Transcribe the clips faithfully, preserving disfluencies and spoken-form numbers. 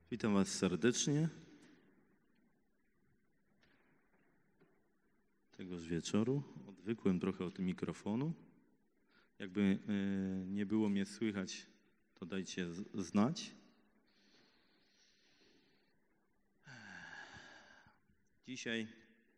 Witam Was serdecznie tegoż wieczoru. Odwykłem trochę od mikrofonu. Jakby nie było mnie słychać, to dajcie znać. Dzisiaj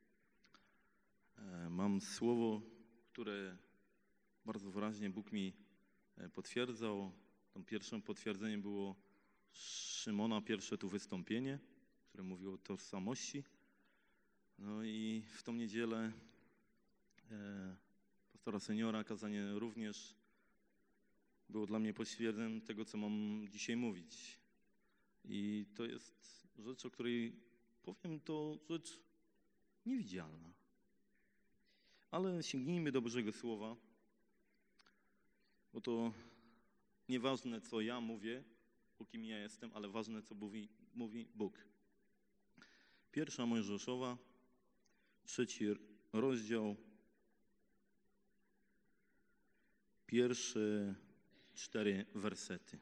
mam słowo, które bardzo wyraźnie Bóg mi potwierdzał. Tym pierwszym potwierdzeniem było Szymona, pierwsze tu wystąpienie, które mówiło o tożsamości. No i w tą niedzielę e, pastora seniora kazanie również było dla mnie potwierdzeniem tego, co mam dzisiaj mówić. I to jest rzecz, o której powiem, to rzecz niewidzialna. Ale sięgnijmy do Bożego Słowa, bo to nieważne, co ja mówię, o kim ja jestem, ale ważne, co mówi, mówi Bóg. Pierwsza Mojżeszowa, trzeci rozdział, pierwsze cztery wersety.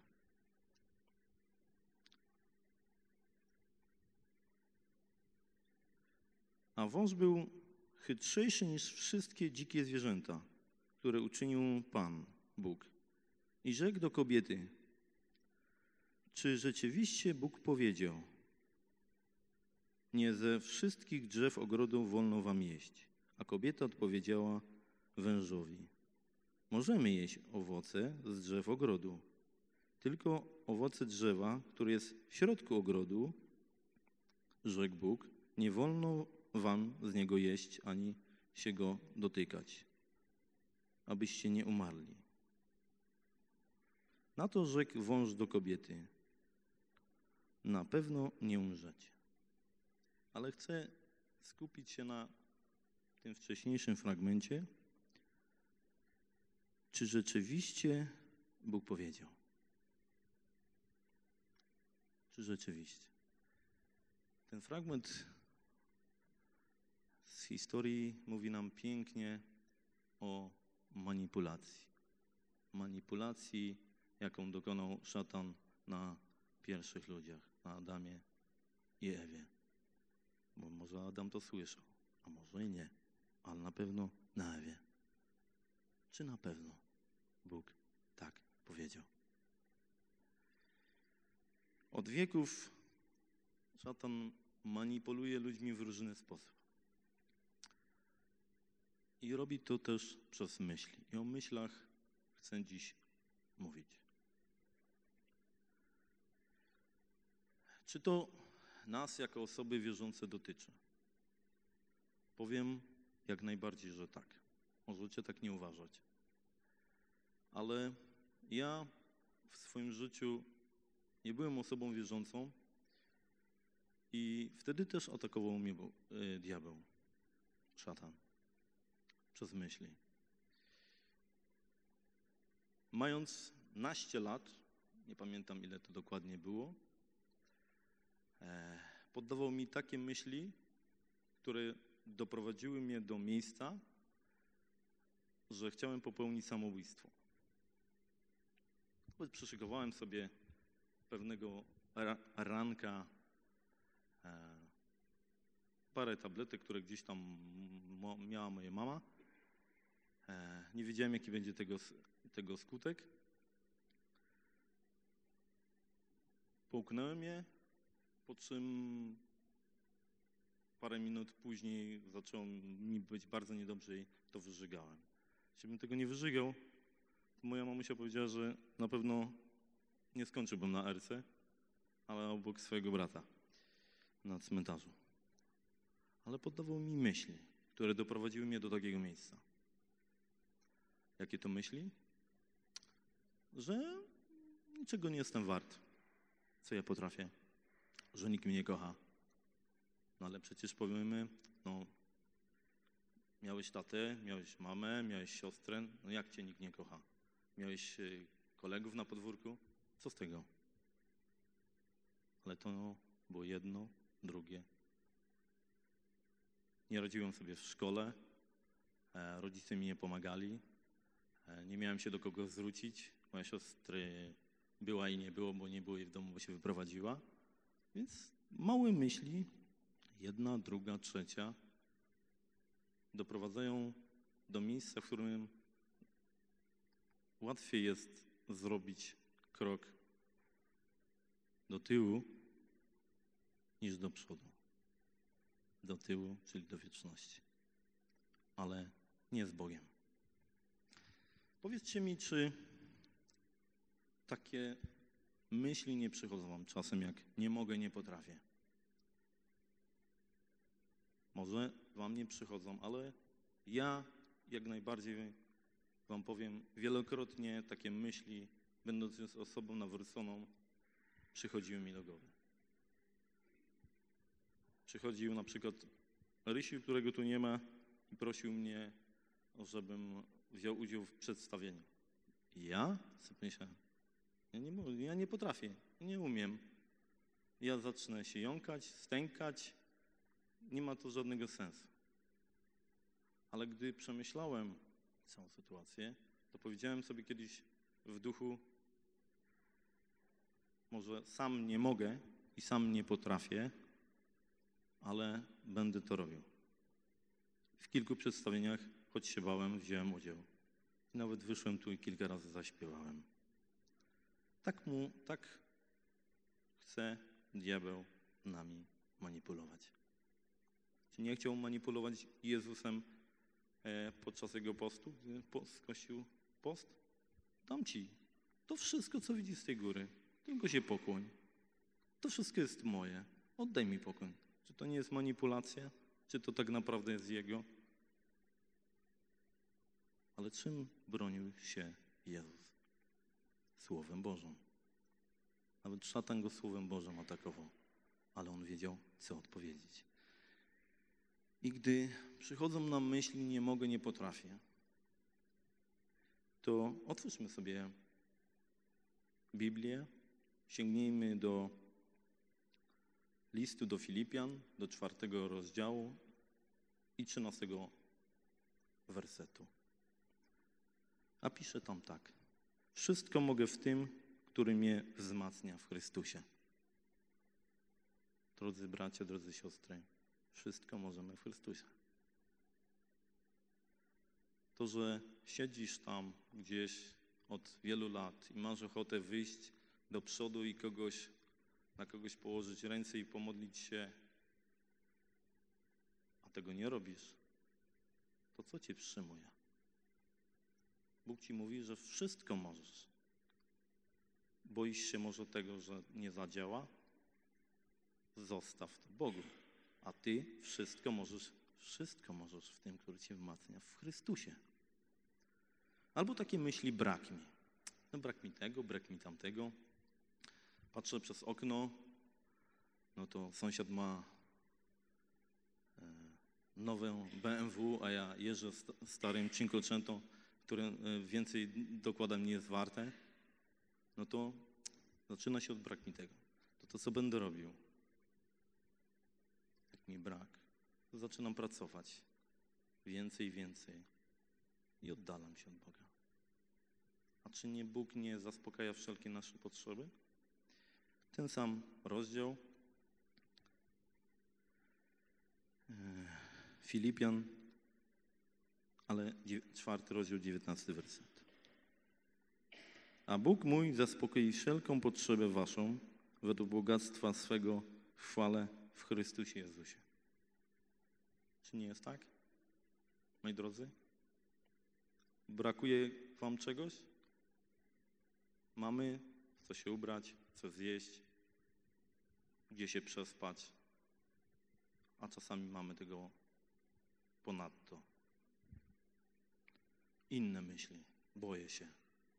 A wąż był chytrzejszy niż wszystkie dzikie zwierzęta, które uczynił Pan, Bóg. I rzekł do kobiety: czy rzeczywiście Bóg powiedział: nie ze wszystkich drzew ogrodu wolno wam jeść? A kobieta odpowiedziała wężowi: możemy jeść owoce z drzew ogrodu, tylko owoce drzewa, które jest w środku ogrodu, rzekł Bóg, nie wolno wam z niego jeść, ani się go dotykać, abyście nie umarli. Na to rzekł wąż do kobiety: na pewno nie umrzecie. Ale chcę skupić się na tym wcześniejszym fragmencie. Czy rzeczywiście Bóg powiedział? Czy rzeczywiście? Ten fragment z historii mówi nam pięknie o manipulacji. Manipulacji, jaką dokonał szatan na pierwszych ludziach, na Adamie i Ewie. Bo może Adam to słyszał, a może i nie, ale na pewno na Ewie. Czy na pewno Bóg tak powiedział? Od wieków szatan manipuluje ludźmi w różny sposób. I robi to też przez myśli. I o myślach chcę dziś mówić. Czy to nas jako osoby wierzące dotyczy? Powiem jak najbardziej, że tak. Możecie tak nie uważać. Ale ja w swoim życiu nie byłem osobą wierzącą i wtedy też atakował mnie y, diabeł, szatan, przez myśli. Mając naście lat, nie pamiętam ile to dokładnie było, e, poddawał mi takie myśli, które doprowadziły mnie do miejsca, że chciałem popełnić samobójstwo. Przyszykowałem sobie pewnego ranka e, parę tabletek, które gdzieś tam mo, miała moja mama. E, nie wiedziałem, jaki będzie tego, tego skutek. Połknąłem je, po czym parę minut później zaczęło mi być bardzo niedobrze i to wyżygałem. Jeśli bym tego nie wyżygał, to moja mamusia powiedziała, że na pewno nie skończyłbym na erce, ale obok swojego brata na cmentarzu. Ale poddawał mi myśli, które doprowadziły mnie do takiego miejsca. Jakie to myśli? Że niczego nie jestem wart, co ja potrafię, że nikt mnie nie kocha. No ale przecież powiemy, no miałeś tatę, miałeś mamę, miałeś siostrę, no jak cię nikt nie kocha? Miałeś kolegów na podwórku? Co z tego? Ale to było jedno, drugie. Nie radziłem sobie w szkole, rodzice mi nie pomagali, nie miałem się do kogo zwrócić. Moja siostra była i nie było, bo nie było jej w domu, bo się wyprowadziła. Więc małe myśli, jedna, druga, trzecia, doprowadzają do miejsca, w którym łatwiej jest zrobić krok do tyłu niż do przodu. Do tyłu, czyli do wieczności. Ale nie z Bogiem. Powiedzcie mi, czy takie myśli nie przychodzą wam czasem, jak nie mogę, nie potrafię? Może wam nie przychodzą, ale ja jak najbardziej wam powiem, wielokrotnie takie myśli, będąc osobą nawróconą, przychodziły mi do głowy. Przychodził na przykład Rysiu, którego tu nie ma, i prosił mnie, żebym wziął udział w przedstawieniu. I ja sobie myślałem, ja nie, mogę, ja nie potrafię, nie umiem. Ja zacznę się jąkać, stękać, nie ma to żadnego sensu. Ale gdy przemyślałem całą sytuację, to powiedziałem sobie kiedyś w duchu, może sam nie mogę i sam nie potrafię, ale będę to robił. W kilku przedstawieniach, choć się bałem, wziąłem udział. I nawet wyszłem tu i kilka razy zaśpiewałem. Tak mu, tak chce diabeł nami manipulować. Czy nie chciał manipulować Jezusem podczas jego postu, gdy skosił post? Dam ci to wszystko, co widzisz z tej góry. Tylko się pokłoń. To wszystko jest moje. Oddaj mi pokój. Czy to nie jest manipulacja? Czy to tak naprawdę jest jego? Ale czym bronił się Jezus? Słowem Bożym. Nawet szatan go Słowem Bożym atakował. Ale on wiedział, co odpowiedzieć. I gdy przychodzą nam myśli, nie mogę, nie potrafię, to otwórzmy sobie Biblię, sięgnijmy do listu do Filipian, do czwartego rozdziału i trzynastego wersetu. A pisze tam tak. Wszystko mogę w tym, który mnie wzmacnia w Chrystusie. Drodzy bracia, drodzy siostry, wszystko możemy w Chrystusie. To, że siedzisz tam gdzieś od wielu lat i masz ochotę wyjść do przodu i kogoś, na kogoś położyć ręce i pomodlić się, a tego nie robisz, to co cię wstrzymuje? Bóg ci mówi, że wszystko możesz. Boisz się może tego, że nie zadziała? Zostaw to Bogu. A ty wszystko możesz, wszystko możesz w tym, który cię wzmacnia w Chrystusie. Albo takie myśli, brak mi. No brak mi tego, brak mi tamtego. Patrzę przez okno, no to sąsiad ma nową B M W, a ja jeżdżę starym Cinquecento, które więcej dokładem nie jest warte. No to zaczyna się od brak mi tego. To to, co będę robił? Jak mi brak, to zaczynam pracować więcej i więcej i oddalam się od Boga. A czy nie Bóg nie zaspokaja wszelkie nasze potrzeby? Ten sam rozdział Filipian, ale czwarty rozdział, dziewiętnasty werset. A Bóg mój zaspokoi wszelką potrzebę waszą według bogactwa swego w chwale w Chrystusie Jezusie. Czy nie jest tak, moi drodzy? Brakuje wam czegoś? Mamy co się ubrać, co zjeść, gdzie się przespać, a czasami mamy tego ponadto. Inne myśli. Boję się.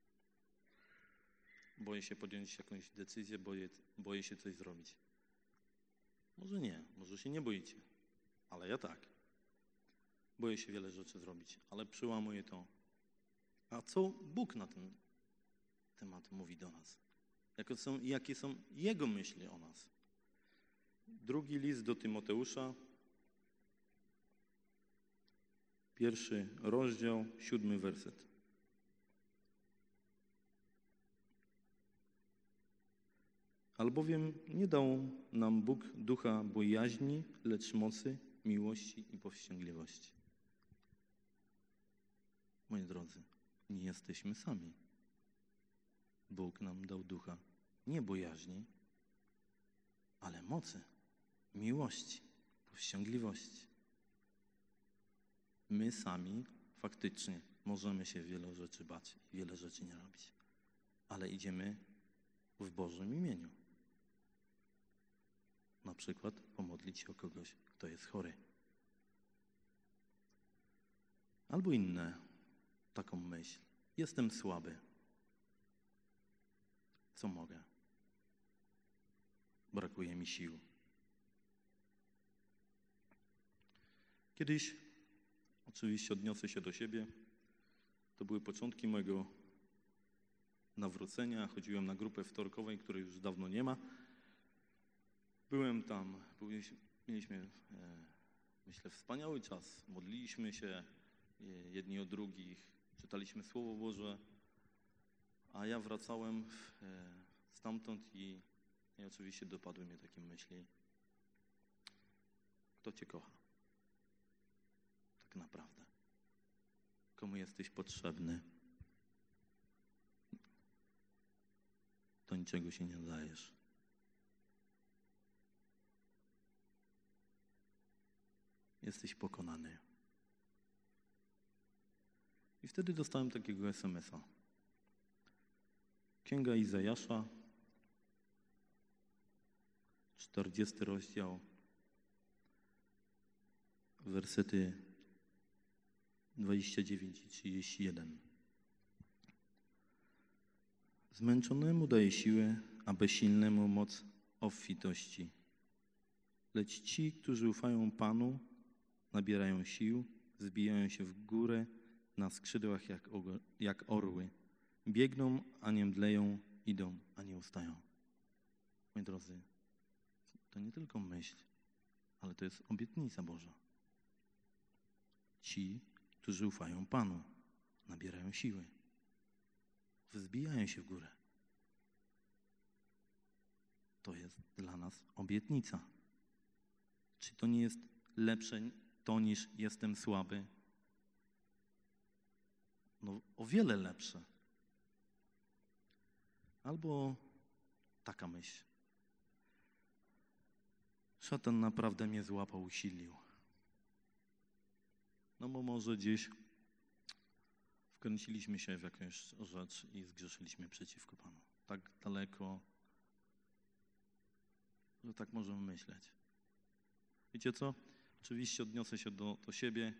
Boję się podjąć jakąś decyzję, boję, boję się coś zrobić. Może nie, może się nie boicie, ale ja tak. Boję się wiele rzeczy zrobić, ale przełamuję to. A co Bóg na ten temat mówi do nas? Jakie są, jakie są Jego myśli o nas? Drugi list do Tymoteusza, pierwszy rozdział, siódmy werset. Albowiem nie dał nam Bóg ducha bojaźni, lecz mocy, miłości i powściągliwości. Moi drodzy, nie jesteśmy sami. Bóg nam dał ducha nie bojaźni, ale mocy, miłości, powściągliwości. My sami faktycznie możemy się wielu rzeczy bać i wiele rzeczy nie robić, ale idziemy w Bożym imieniu. Na przykład pomodlić się o kogoś, kto jest chory. Albo inne, taką myśl. Jestem słaby. Co mogę? Brakuje mi sił. Kiedyś, oczywiście odniosę się do siebie, to były początki mojego nawrócenia. Chodziłem na grupę wtorkowej, której już dawno nie ma. Byłem tam, byliśmy, mieliśmy, e, myślę, wspaniały czas. Modliliśmy się e, jedni o drugich, czytaliśmy Słowo Boże, a ja wracałem e, stamtąd i, i oczywiście dopadły mnie takie myśli. Kto Cię kocha? Tak naprawdę. Komu jesteś potrzebny? Do niczego się nie nadajesz. Jesteś pokonany. I wtedy dostałem takiego es em es a. Księga Izajasza, czterdziesty rozdział, wersety dwadzieścia dziewięć i trzydzieści jeden. Zmęczonemu daje siłę, a bezsilnemu moc obfitości. Lecz ci, którzy ufają Panu, nabierają sił, wzbijają się w górę na skrzydłach jak, jak orły. Biegną, a nie mdleją, idą, a nie ustają. Moi drodzy, to nie tylko myśl, ale to jest obietnica Boża. Ci, którzy ufają Panu, nabierają siły, wzbijają się w górę. To jest dla nas obietnica. Czy to nie jest lepsze to niż jestem słaby? No, o wiele lepsze. Albo taka myśl. Szatan naprawdę mnie złapał, usilił. No bo może gdzieś wkręciliśmy się w jakąś rzecz i zgrzeszyliśmy przeciwko Panu. Tak daleko, że tak możemy myśleć. Wiecie co? Oczywiście odniosę się do, do siebie.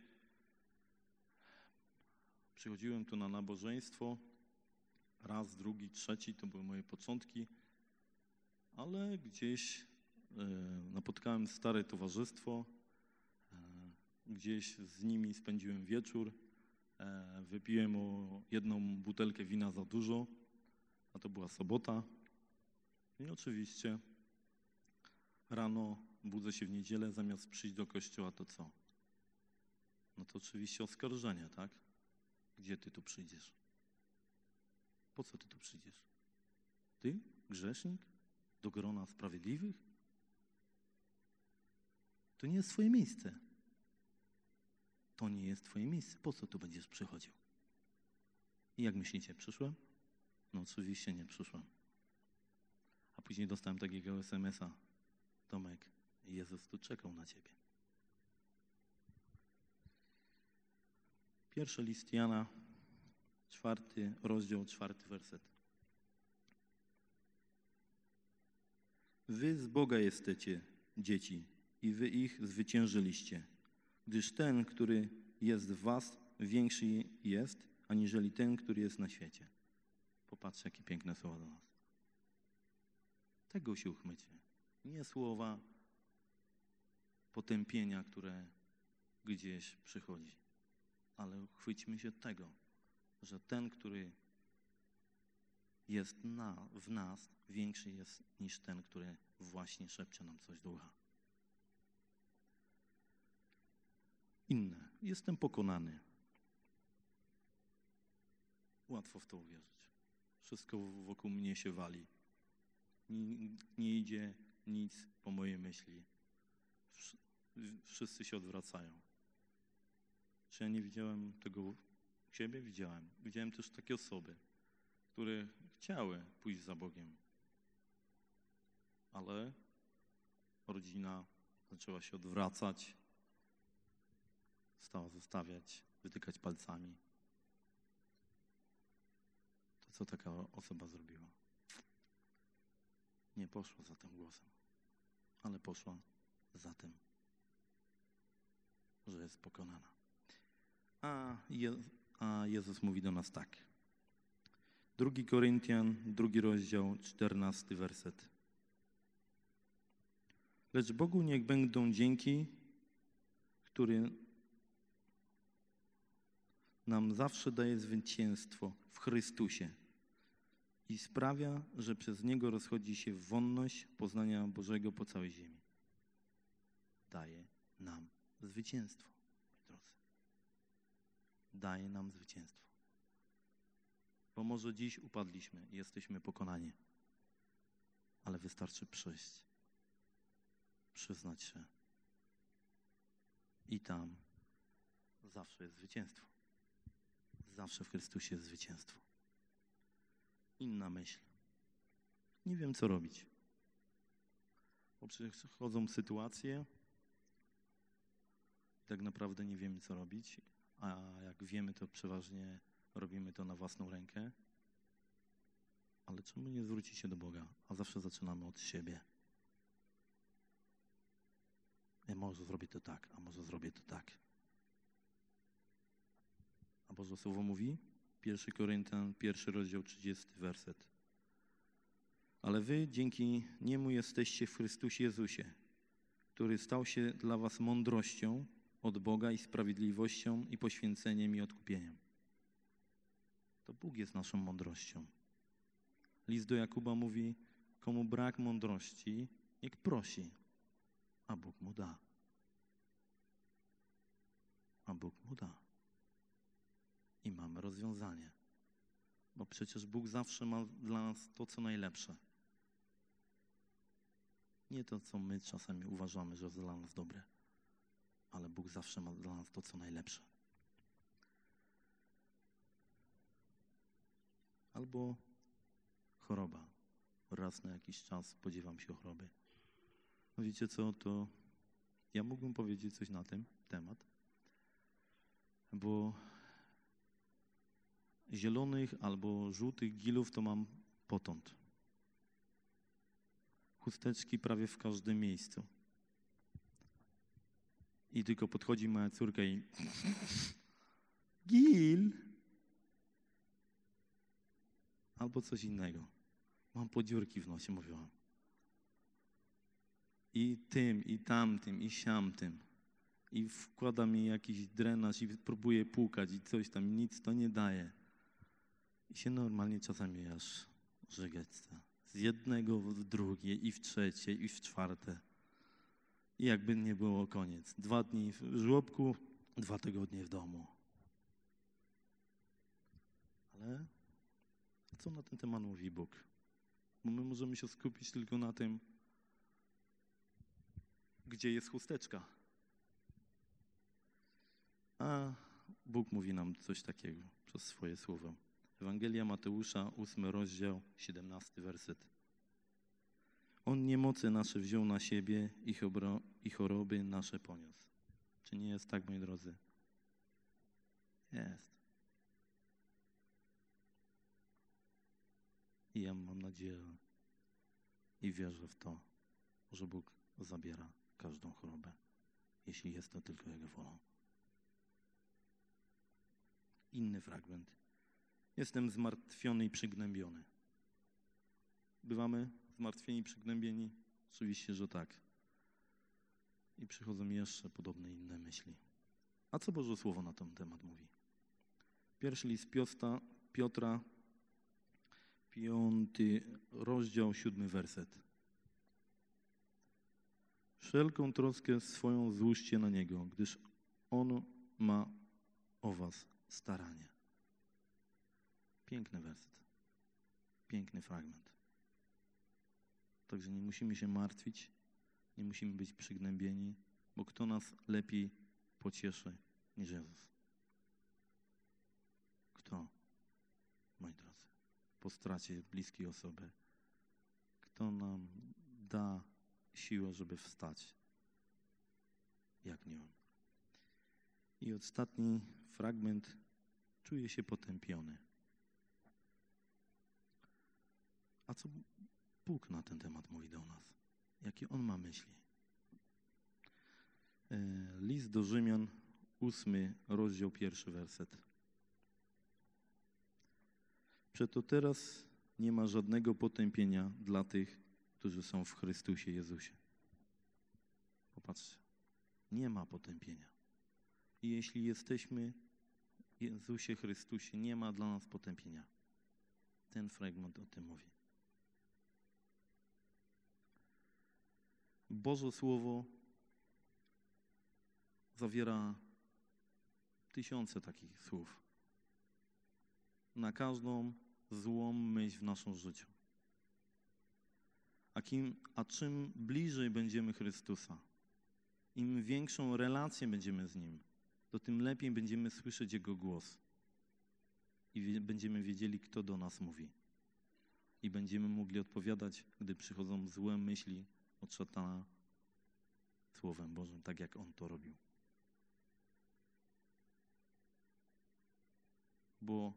Przychodziłem tu na nabożeństwo. Raz, drugi, trzeci, to były moje początki. Ale gdzieś e, napotkałem stare towarzystwo. E, gdzieś z nimi spędziłem wieczór. E, wypiłem o jedną butelkę wina za dużo. A to była sobota. I oczywiście rano budzę się w niedzielę, zamiast przyjść do kościoła, to co? No to oczywiście oskarżenie, tak? Gdzie ty tu przyjdziesz? Po co ty tu przyjdziesz? Ty, grzesznik? Do grona sprawiedliwych? To nie jest twoje miejsce. To nie jest twoje miejsce. Po co tu będziesz przychodził? I jak myślicie, przyszłem? No oczywiście nie przyszłem. A później dostałem takiego es em es a. Tomek, Jezus tu czekał na ciebie. Pierwszy list Jana, czwarty rozdział, czwarty werset. Wy z Boga jesteście dzieci i wy ich zwyciężyliście, gdyż ten, który jest w was, większy jest, aniżeli ten, który jest na świecie. Popatrzcie, jakie piękne słowa do nas. Tego się uchmycie. Nie słowa potępienia, które gdzieś przychodzi, ale chwyćmy się tego, że ten, który jest na, w nas, większy jest niż ten, który właśnie szepcze nam coś do ucha. Inne. Jestem pokonany. Łatwo w to uwierzyć. Wszystko wokół mnie się wali. nie, nie idzie nic po mojej myśli. Wszyscy się odwracają. Czy ja nie widziałem tego u siebie? Widziałem. Widziałem też takie osoby, które chciały pójść za Bogiem, ale rodzina zaczęła się odwracać, stała zostawiać, wytykać palcami. To co taka osoba zrobiła? Nie poszła za tym głosem, ale poszła za tym, że jest pokonana. A, Je a Jezus mówi do nas tak. Drugi Koryntian, drugi rozdział, czternasty werset. Lecz Bogu niech będą dzięki, który nam zawsze daje zwycięstwo w Chrystusie i sprawia, że przez Niego rozchodzi się wonność poznania Bożego po całej ziemi. Daje nam zwycięstwo, moi drodzy. Daje nam zwycięstwo. Bo może dziś upadliśmy i jesteśmy pokonani, ale wystarczy przyjść, przyznać się i tam zawsze jest zwycięstwo. Zawsze w Chrystusie jest zwycięstwo. Inna myśl. Nie wiem, co robić. Bo przychodzą sytuacje, tak naprawdę nie wiemy, co robić, a jak wiemy, to przeważnie robimy to na własną rękę. Ale czemu nie zwrócić się do Boga? A zawsze zaczynamy od siebie. Ja może zrobię to tak, a może zrobię to tak. A Boże Słowo mówi? pierwszy Koryntian, pierwszy rozdział, trzydziesty werset. Ale wy dzięki Niemu jesteście w Chrystusie Jezusie, który stał się dla was mądrością od Boga i sprawiedliwością i poświęceniem i odkupieniem. To Bóg jest naszą mądrością. List do Jakuba mówi, komu brak mądrości, niech prosi, a Bóg mu da. A Bóg mu da. I mamy rozwiązanie. Bo przecież Bóg zawsze ma dla nas to, co najlepsze. Nie to, co my czasami uważamy, że jest dla nas dobre, ale Bóg zawsze ma dla nas to, co najlepsze. Albo choroba. Raz na jakiś czas spodziewam się choroby. No wiecie co, to ja mógłbym powiedzieć coś na ten temat, bo zielonych albo żółtych gilów to mam potąd. Chusteczki prawie w każdym miejscu. I tylko podchodzi moja córka i gil! Albo coś innego. Mam podziurki w nosie, mówiłam. I tym, i tamtym, i siamtym. I wkłada mi jakiś drenaż i próbuje płukać i coś tam, nic to nie daje. I się normalnie czasami aż żygać chce. Z jednego w drugie i w trzecie i w czwarte. I jakby nie było koniec. Dwa dni w żłobku, dwa tygodnie w domu. Ale co na ten temat mówi Bóg? Bo my możemy się skupić tylko na tym, gdzie jest chusteczka. A Bóg mówi nam coś takiego przez swoje słowo. Ewangelia Mateusza, ósmy rozdział, siedemnasty werset. On niemocy nasze wziął na siebie i choroby nasze poniósł. Czy nie jest tak, moi drodzy? Jest. I ja mam nadzieję i wierzę w to, że Bóg zabiera każdą chorobę, jeśli jest to tylko Jego wolą. Inny fragment. Jestem zmartwiony i przygnębiony. Bywamy zmartwieni i przygnębieni? Oczywiście, że tak. I przychodzą mi jeszcze podobne inne myśli. A co Boże Słowo na ten temat mówi? Pierwszy list Piotra, Piotra piąty rozdział, siódmy werset. Wszelką troskę swoją złóżcie na Niego, gdyż On ma o was staranie. Piękny werset. Piękny fragment. Także nie musimy się martwić, nie musimy być przygnębieni, bo kto nas lepiej pocieszy niż Jezus? Kto, moi drodzy, po stracie bliskiej osoby? Kto nam da siłę, żeby wstać? Jak nie on? I ostatni fragment. Czuję się potępiony. A co Bóg na ten temat mówi do nas? Jakie On ma myśli? List do Rzymian, ósmy rozdział, pierwszy werset. Przeto teraz nie ma żadnego potępienia dla tych, którzy są w Chrystusie Jezusie. Popatrzcie, nie ma potępienia. I jeśli jesteśmy w Jezusie Chrystusie, nie ma dla nas potępienia. Ten fragment o tym mówi. Boże Słowo zawiera tysiące takich słów. Na każdą złą myśl w naszym życiu. A, kim, a czym bliżej będziemy Chrystusa, im większą relację będziemy z Nim, to tym lepiej będziemy słyszeć Jego głos. I wie, będziemy wiedzieli, kto do nas mówi. I będziemy mogli odpowiadać, gdy przychodzą złe myśli od szatana Słowem Bożym, tak jak on to robił. Bo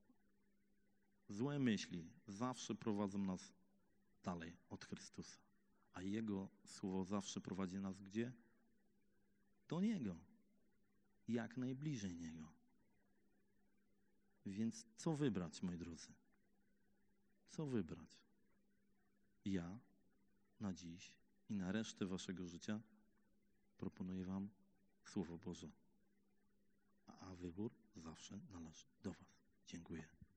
złe myśli zawsze prowadzą nas dalej od Chrystusa. A Jego Słowo zawsze prowadzi nas gdzie? Do Niego. Jak najbliżej Niego. Więc co wybrać, moi drodzy? Co wybrać? Ja na dziś i na resztę waszego życia proponuję wam Słowo Boże. A wybór zawsze należy do was. Dziękuję.